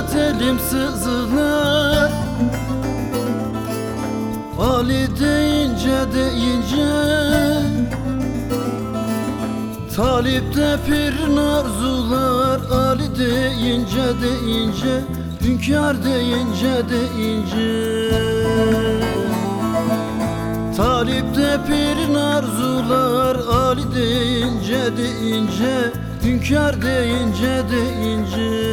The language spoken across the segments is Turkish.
telim sızlar, Ali deyince deyince, Talip'te pirin arzular, Ali deyince deyince, hünkâr deyince deyince. Talip'te pirin arzular, Ali deyince deyince, hünkâr deyince deyince.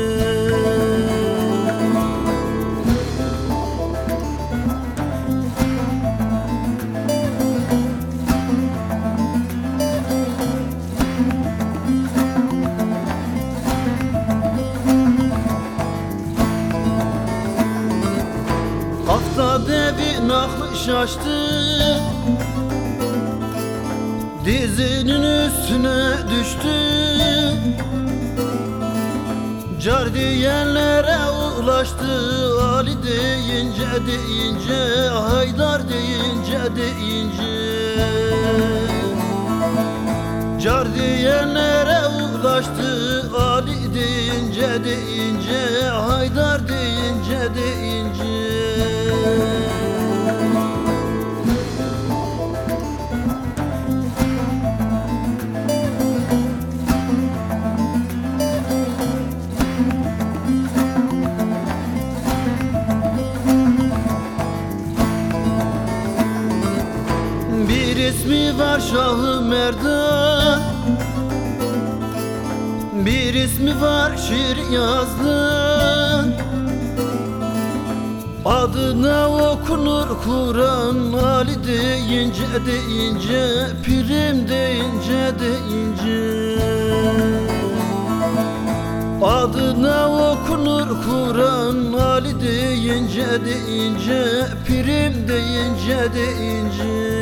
Hafta devi naklı şaştı, dizinin üstüne düştü. Car diyenlere ulaştı, Ali deyince deyince, Haydar deyince deyince. Car diyenlere ulaştı, Ali deyince deyince, Haydar deyince deyince. Bir ismi var Şah-ı Merdan, bir ismi var şiir yazdım. Adına okunur Kur'an, Ali deyince deyince, pirim deyince deyince. Adına okunur Kur'an, Ali deyince deyince, pirim deyince deyince.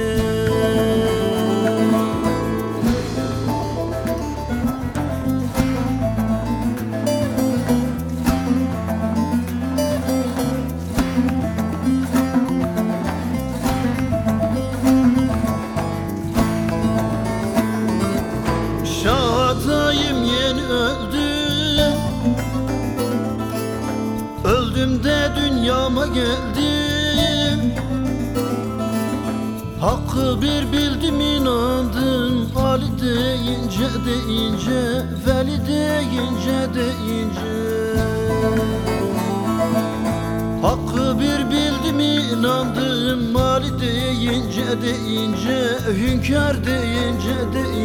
Şahatayım yeni öldüm, öldüm de dünyama geldim. Hakkı bir bildim inandım, Ali deyince deyince, Veli deyince deyince. Hakkı bir bildim inandım, Ali deyince deyince, hünkâr deyince deyince.